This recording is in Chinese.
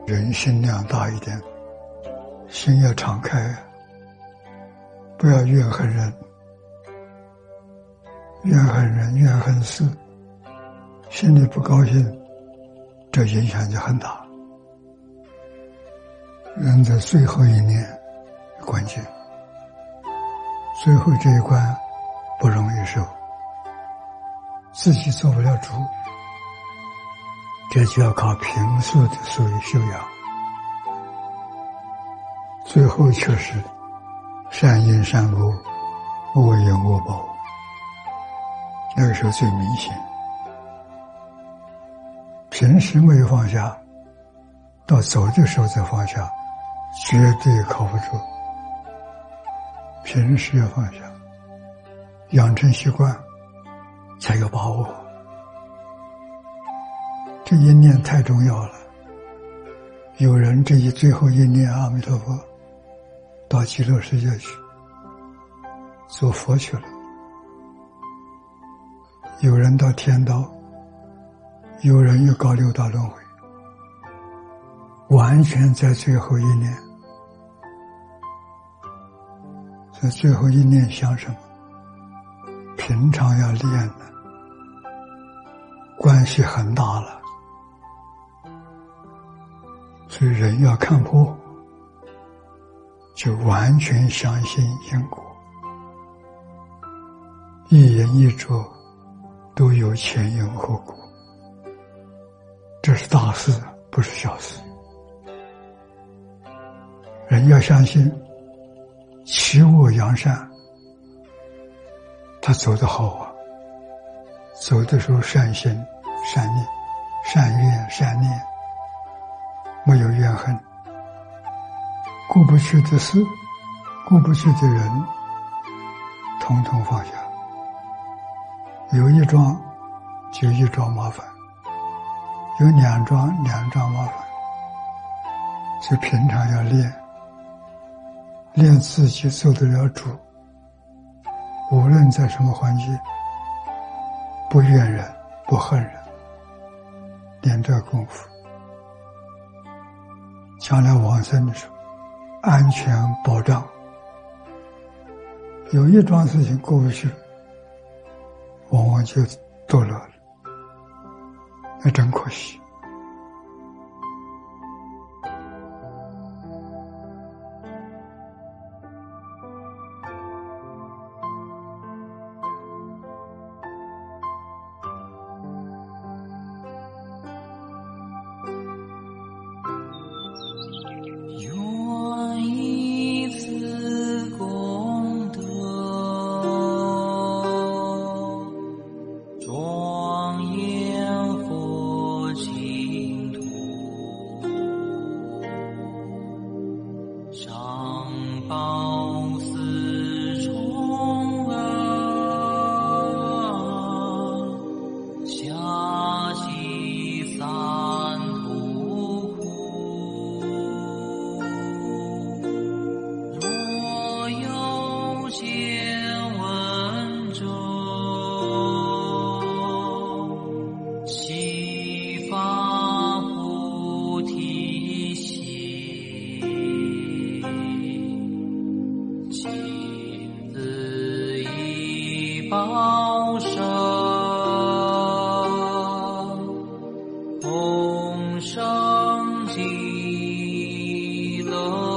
人心量大一点，心要敞开，不要怨恨人，怨恨人，怨恨事，心里不高兴，这影响就很大。人在最后一年关键，最后这一关不容易受，自己做不了主，这就要靠平素的所谓修养。最后确实善因善果，恶因恶报，那个时候最明显。平时没有放下，到走的时候再放下，绝对靠不住。平时要放下，养成习惯才有把握。这一念太重要了，有人这最后一念阿弥陀佛到极乐世界去做佛去了，有人到天道，有人又搞六道轮回，完全在最后一念。所以最后一念想什么？平常要练的，关系很大了。所以人要看破，就完全相信因果，一言一着都有前因后果，这是大事，不是小事。人要相信其恶扬善，他走得好啊，走的时候善心善念善愿善念，没有怨恨，过不去的事，过不去的人，统统放下。有一桩就一桩麻烦，有两桩麻烦。所以平常要练自己做得了主，无论在什么环境，不怨人不恨人，练这功夫，将来往生的时候安全保障。有一桩事情过不去，往往就堕落了，那真可惜。 报生，同生极乐。